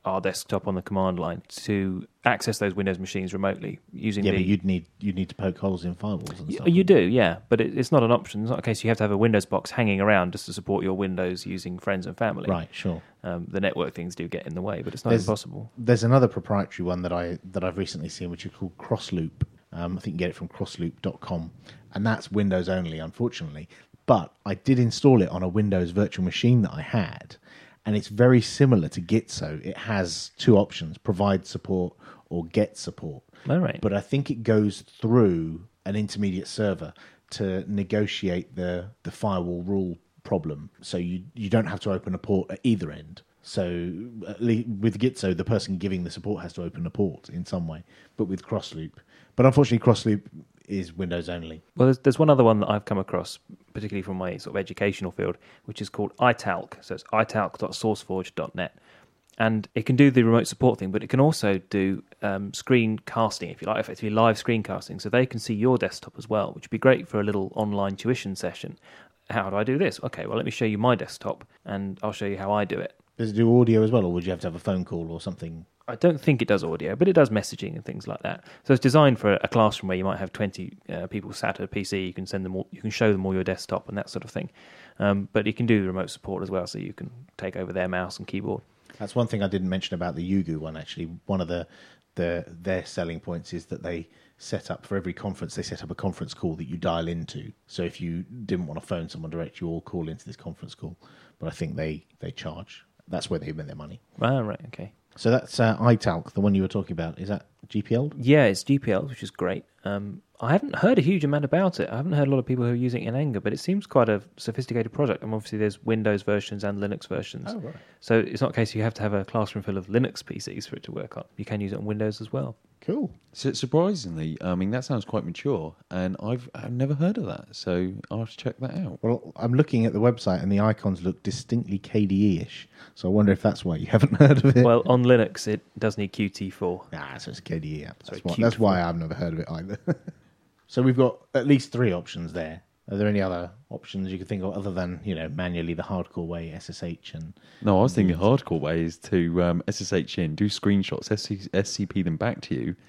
our desktop on the command line to access those Windows machines remotely using Yeah, the... but you'd need you'd need to poke holes in firewalls and Y- stuff. You do, yeah, but it, it's not an option. It's not a case you have to have a Windows box hanging around just to support your Windows using friends and family. Right, sure. Um, the network things do get in the way, but it's not There's- impossible. There's another proprietary one that I that I've recently seen, which is called Crossloop. Um, I think you can get it from crossloop dot com, and that's Windows only, unfortunately. But I did install it on a Windows virtual machine that I had, and it's very similar to Gitso. It has two options: provide support or get support. All right. But I think it goes through an intermediate server to negotiate the the firewall rule problem. So you you don't have to open a port at either end. So at le- with Gitso, the person giving the support has to open a port in some way. But with Crossloop, but unfortunately, Crossloop is Windows only. Well, there's, there's one other one that I've come across, particularly from my sort of educational field, which is called italk. So it's italk dot sourceforge dot net. And it can do the remote support thing, but it can also do um, screencasting, if you like, effectively live screencasting. So they can see your desktop as well, which would be great for a little online tuition session. How do I do this? Okay, well, let me show you my desktop, and I'll show you how I do it. Does it do audio as well, or would you have to have a phone call or something? I don't think it does audio, but it does messaging and things like that. So it's designed for a classroom where you might have twenty uh, people sat at a P C. You can send them all, you can show them all your desktop and that sort of thing. Um, but you can do remote support as well, so you can take over their mouse and keyboard. That's one thing I didn't mention about the Yugu one. Actually, one of the the their selling points is that they set up for every conference. They set up a conference call that you dial into. So if you didn't want to phone someone direct, you all call into this conference call. But I think they they charge. That's where they make their money. Ah, right, okay. So that's uh, italk, the one you were talking about. Is that G P L? Yeah, it's G P L, which is great. Um, I haven't heard a huge amount about it. I haven't heard a lot of people who are using it in anger, but it seems quite a sophisticated project. And obviously there's Windows versions and Linux versions. Oh, right. So it's not a case you have to have a classroom full of Linux P Cs for it to work on. You can use it on Windows as well. Cool. So surprisingly, I mean, that sounds quite mature, and I've I've never heard of that. So I'll have to check that out. Well, I'm looking at the website and the icons look distinctly K D E-ish. So I wonder if that's why you haven't heard of it. Well, on Linux, it does need Qt four. Nah, so it's a K D E app. Sorry, That's, why, cute that's why I've never heard of it either. So we've got at least three options there. Are there any other options you could think of other than, you know, manually the hardcore way, S S H and... No, I was thinking hardcore way is to um, S S H in, do screenshots, S C P them back to you.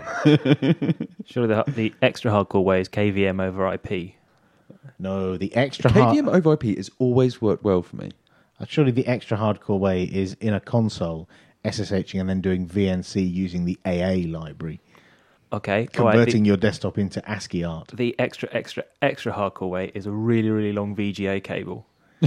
Surely the, the extra hardcore way is K V M over I P. No, the extra hard... K V M over I P has always worked well for me. Uh, Surely the extra hardcore way is in a console, SSHing and then doing V N C using the A A library. Okay. all right, Converting the, your desktop into ASCII art. the extra, extra, extra hardcore way is a really, really long V G A cable.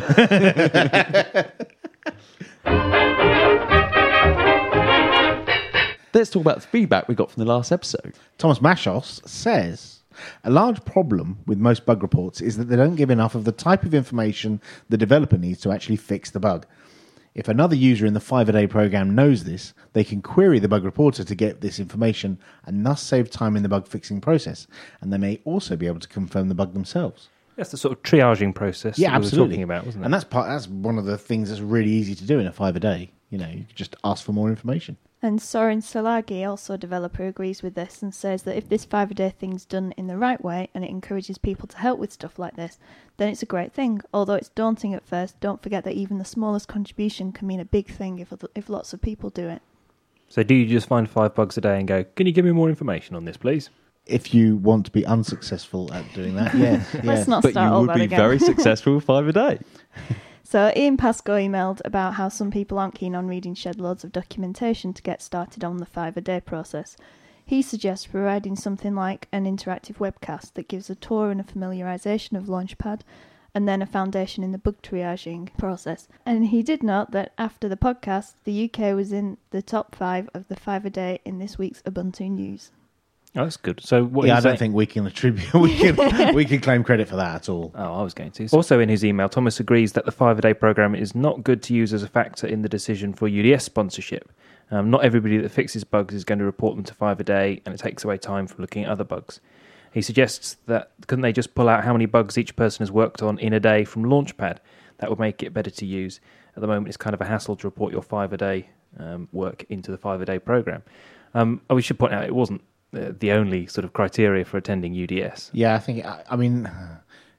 Let's talk about the feedback we got from the last episode. Thomas Mashos says, a large problem with most bug reports is that they don't give enough of the type of information the developer needs to actually fix the bug. If another user in the five a day program knows this, they can query the bug reporter to get this information and thus save time in the bug fixing process. And they may also be able to confirm the bug themselves. That's the sort of triaging process Yeah, that we absolutely. were talking about, wasn't it? And that's part. That's one of the things that's really easy to do in a five a day. You know, you can just ask for more information. And Soren Salagi, also a developer, agrees with this and says that if this five-a-day thing's done in the right way and it encourages people to help with stuff like this, then it's a great thing. Although it's daunting at first, don't forget that even the smallest contribution can mean a big thing if if lots of people do it. So do you just find five bugs a day and go, can you give me more information on this, please? If you want to be unsuccessful at doing that, yes. Let's yes. not But start you all would that be again. very successful with five a day. So Ian Pascoe emailed about how some people aren't keen on reading shed loads of documentation to get started on the five-a-day process. He suggests providing something like an interactive webcast that gives a tour and a familiarisation of Launchpad, and then a foundation in the bug triaging process. And he did note that after the podcast, the U K was in the top five of the five-a-day in this week's Ubuntu news. Oh, that's good. So what yeah, I he's don't saying- think we can attribute we can we can claim credit for that at all. Oh, I was going to. Also in his email, Thomas agrees that the five-a-day program is not good to use as a factor in the decision for U D S sponsorship. Um, not everybody that fixes bugs is going to report them to five-a-day, and it takes away time from looking at other bugs. He suggests that couldn't they just pull out how many bugs each person has worked on in a day from Launchpad? That would make it better to use. At the moment, it's kind of a hassle to report your five-a-day um, work into the five-a-day program. Um, oh, we should point out it wasn't Uh, the only sort of criteria for attending U D S. Yeah, I think I, I mean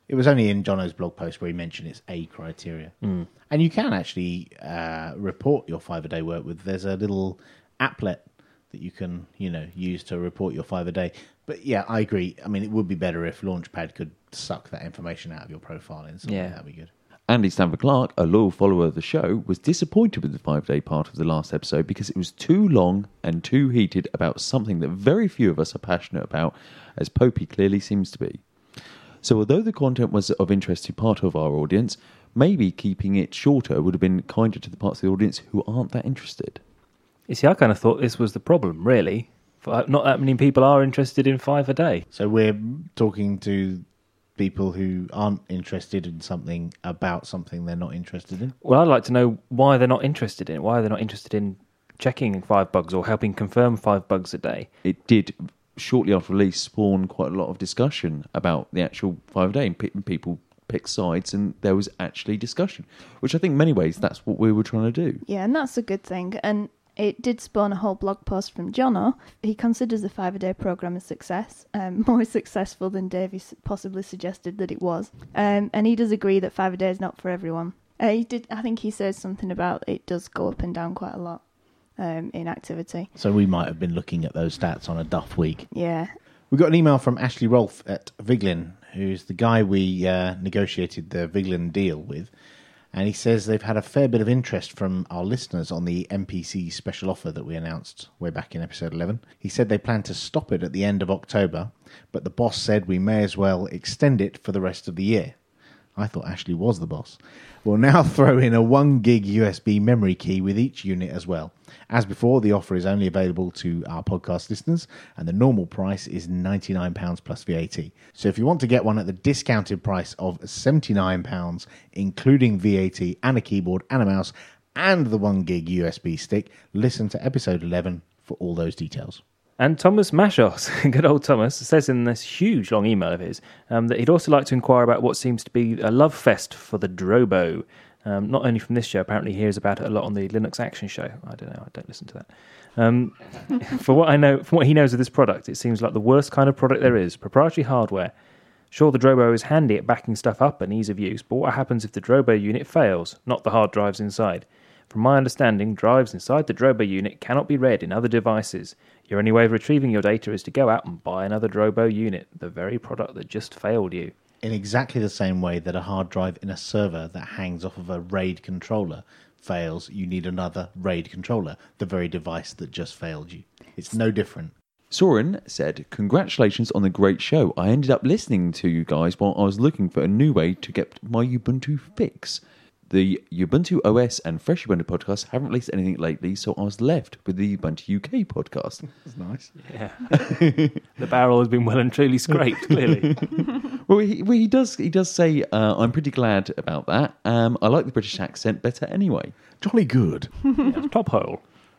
It was only in Jono's blog post where he mentioned it's a criteria. Mm. And you can actually uh, report your five a day work with. There's a little applet that you can, you know, use to report your five a day. But yeah, I agree. I mean, it would be better if Launchpad could suck that information out of your profile and something. Yeah. That'd be good. Andy Stanford Clark, a loyal follower of the show, was disappointed with the five-day part of the last episode because it was too long and too heated about something that very few of us are passionate about, as Popey clearly seems to be. So although the content was of interest to part of our audience, maybe keeping it shorter would have been kinder to the parts of the audience who aren't that interested. You see, I kind of thought this was the problem, really. Not that many people are interested in five a day. So we're talking to people who aren't interested in something about something they're not interested in. Well, I'd like to know why they're not interested in it. Why they're not interested in checking five bugs or helping confirm five bugs a day. It did, shortly after release, spawn quite a lot of discussion about the actual five a day. And pe- people picked sides and there was actually discussion, which I think in many ways that's what we were trying to do. Yeah, and that's a good thing. And it did spawn a whole blog post from Jono. He considers the five-a-day programme a success, um, more successful than Davey possibly suggested that it was. Um, and he does agree that five-a-day is not for everyone. Uh, he did. I think he says something about it does go up and down quite a lot um, in activity. So we might have been looking at those stats on a duff week. Yeah. We got an email from Ashley Rolfe at Viglin, who's the guy we uh, negotiated the Viglin deal with. And he says they've had a fair bit of interest from our listeners on the N P C special offer that we announced way back in episode eleven. He said they plan to stop it at the end of October, but the boss said we may as well extend it for the rest of the year. I thought Ashley was the boss. We'll now throw in a one gig U S B memory key with each unit as well. As before, the offer is only available to our podcast listeners, and the normal price is ninety-nine pounds plus V A T. So if you want to get one at the discounted price of seventy-nine pounds, including V A T and a keyboard and a mouse and the one gig U S B stick, listen to episode eleven for all those details. And Thomas Mashos, good old Thomas, says in this huge long email of his um, that he'd also like to inquire about what seems to be a love fest for the Drobo. Um, not only from this show, apparently he hears about it a lot on the Linux Action Show. I don't know, I don't listen to that. Um, for what I know, from what he knows of this product, it seems like the worst kind of product there is, proprietary hardware. Sure, the Drobo is handy at backing stuff up and ease of use, but what happens if the Drobo unit fails, not the hard drives inside? From my understanding, drives inside the Drobo unit cannot be read in other devices. Your only way of retrieving your data is to go out and buy another Drobo unit, the very product that just failed you. In exactly the same way that a hard drive in a server that hangs off of a RAID controller fails, you need another RAID controller, the very device that just failed you. It's no different. Soren said, congratulations on the great show. I ended up listening to you guys while I was looking for a new way to get my Ubuntu fix. The Ubuntu O S and Fresh Ubuntu podcasts haven't released anything lately, so I was left with the Ubuntu U K podcast. That's nice. Yeah. The barrel has been well and truly scraped, clearly. Well, he, well, he does he does say, uh, I'm pretty glad about that. Um, I like the British accent better anyway. Jolly good. Yeah, top hole.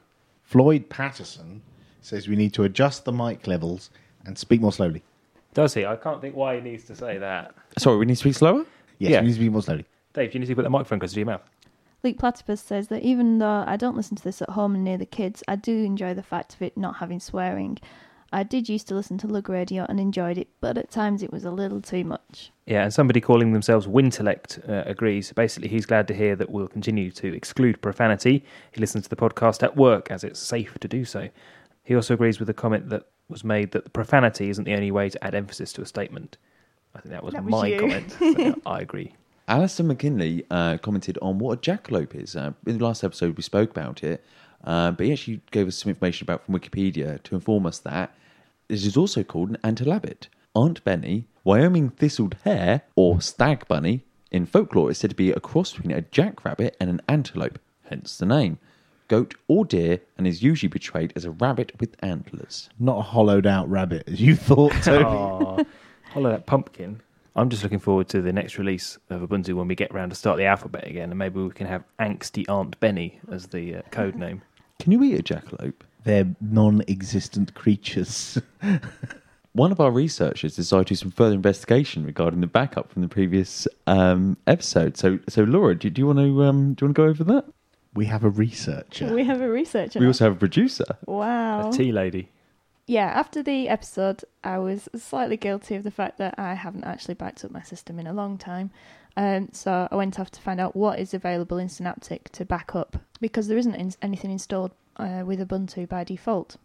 Floyd Patterson says we need to adjust the mic levels and speak more slowly. Does he? I can't think why he needs to say that. Sorry, we need to speak slower? Yes, Yeah. we need to speak more slowly. Dave, you need to put the microphone closer to your mouth. Luke Platypus says that even though I don't listen to this at home and near the kids, I do enjoy the fact of it not having swearing. I did used to listen to Lug Radio and enjoyed it, but at times it was a little too much. Yeah, and somebody calling themselves Wintelect uh, agrees. Basically, he's glad to hear that we'll continue to exclude profanity. He listens to the podcast at work as it's safe to do so. He also agrees with the comment that was made that the profanity isn't the only way to add emphasis to a statement. I think that was, That was my you. comment. So I agree. Alistair McKinley uh, commented on what a jackalope is. Uh, in the last episode, we spoke about it, uh, but he actually gave us some information about from Wikipedia to inform us that this is also called an antelabit. Aunt Benny, Wyoming thistled hare, or stag bunny, in folklore is said to be a cross between a jackrabbit and an antelope, hence the name. Goat or deer, and is usually portrayed as a rabbit with antlers. Not a hollowed out rabbit, as you thought, Tony. Aw, hollow that pumpkin. I'm just looking forward to the next release of Ubuntu when we get round to start the alphabet again, and maybe we can have Angsty Aunt Benny as the uh, code name. Can you eat a jackalope? They're non-existent creatures. One of our researchers decided to do some further investigation regarding the backup from the previous um, episode. So, so Laura, do, do you want to um, do you want to go over that? We have a researcher. We have a researcher. We also have a producer. Wow. A tea lady. yeah, after the episode, I was slightly guilty of the fact that I haven't actually backed up my system in a long time. Um, so I went off to find out what is available in Synaptic to back up, because there isn't in- anything installed uh, with Ubuntu by default.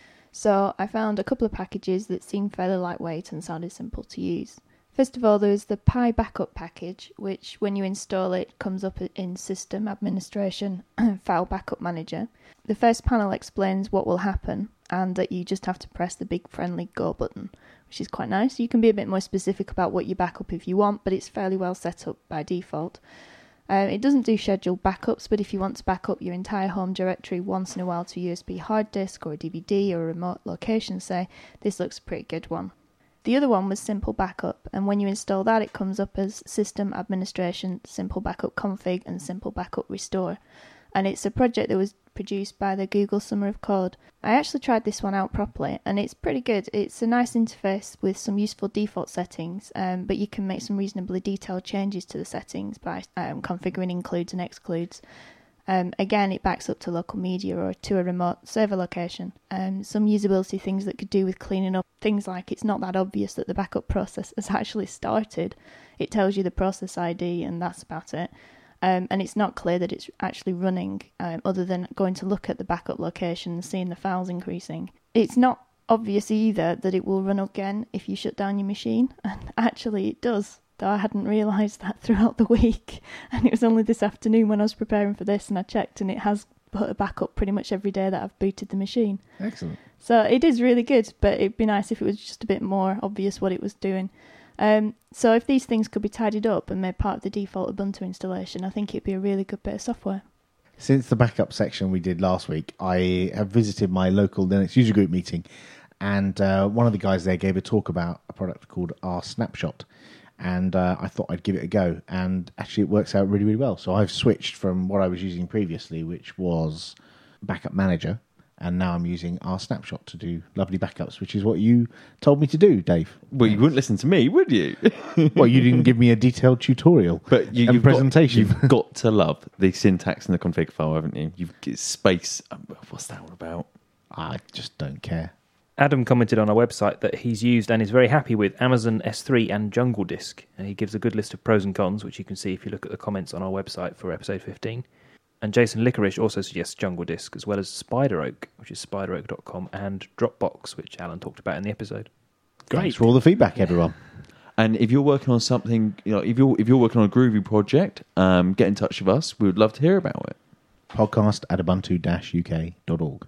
So I found a couple of packages that seemed fairly lightweight and sounded simple to use. First of all, there is the Pi Backup package, which when you install it comes up in System Administration File Backup Manager. The first panel explains what will happen and that you just have to press the big friendly Go button, which is quite nice. You can be a bit more specific about what you back up if you want, but it's fairly well set up by default. Um, it doesn't do scheduled backups, but if you want to back up your entire home directory once in a while to a U S B hard disk or a D V D or a remote location, say, this looks a pretty good one. The other one was Simple Backup, and when you install that, it comes up as System Administration, Simple Backup Config, and Simple Backup Restore. And it's a project that was produced by the Google Summer of Code. I actually tried this one out properly, and it's pretty good. It's a nice interface with some useful default settings, um, but you can make some reasonably detailed changes to the settings by um, configuring includes and excludes. Um, again, it backs up to local media or to a remote server location. Um, some usability things that could do with cleaning up things like it's not that obvious that the backup process has actually started. It tells you the process I D and that's about it. Um, and it's not clear that it's actually running, um, other than going to look at the backup location and seeing the files increasing. It's not obvious either that it will run again if you shut down your machine, and actually it does, though I hadn't realised that throughout the week. And it was only this afternoon when I was preparing for this and I checked, and it has put a backup pretty much every day that I've booted the machine. Excellent. So it is really good, but it'd be nice if it was just a bit more obvious what it was doing. Um, so if these things could be tidied up and made part of the default Ubuntu installation, I think it'd be a really good bit of software. Since the backup section we did last week, I have visited my local Linux user group meeting, and uh, one of the guys there gave a talk about a product called R Snapshot, and uh, I thought I'd give it a go, and actually it works out really, really well. So I've switched from what I was using previously, which was Backup Manager, and now I'm using R Snapshot to do lovely backups, which is what you told me to do, Dave. Well, you wouldn't listen to me, would you? Well, you didn't give me a detailed tutorial But you, and you've presentation. Got, you've got to love the syntax in the config file, haven't you? You've got space. What's that all about? I just don't care. Adam commented on our website that he's used and is very happy with Amazon S three and Jungle Disk. And he gives a good list of pros and cons, which you can see if you look at the comments on our website for episode fifteen. And Jason Licorice also suggests Jungle Disk, as well as Spider Oak, which is spider oak dot com, and Dropbox, which Alan talked about in the episode. Great. Thanks for all the feedback, everyone. And if you're working on something, you know, if you're if you're working on a groovy project, um, get in touch with us. We would love to hear about it. Podcast at ubuntu dash u k dot org.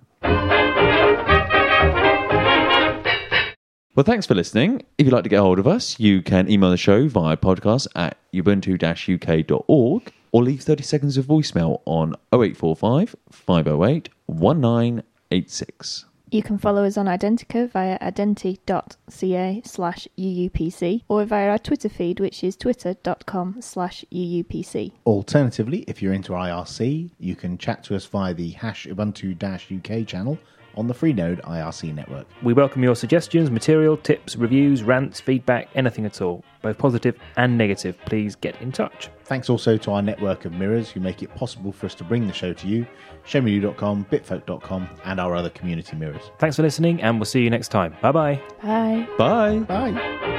Well, thanks for listening. If you'd like to get hold of us, you can email the show via podcast at ubuntu dash u k dot org or leave thirty seconds of voicemail on oh eight four five, five oh eight, one nine eight six. You can follow us on Identica via identi.ca slash UUPC or via our Twitter feed, which is twitter.com slash UUPC. Alternatively, if you're into I R C, you can chat to us via the hash ubuntu dash u k channel on the Freenode I R C network. We welcome your suggestions, material, tips, reviews, rants, feedback, anything at all, both positive and negative. Please get in touch. Thanks also to our network of mirrors who make it possible for us to bring the show to you, show me you dot com, bitfolk dot com, and our other community mirrors. Thanks for listening, and we'll see you next time. Bye-bye. Bye. Bye. Bye.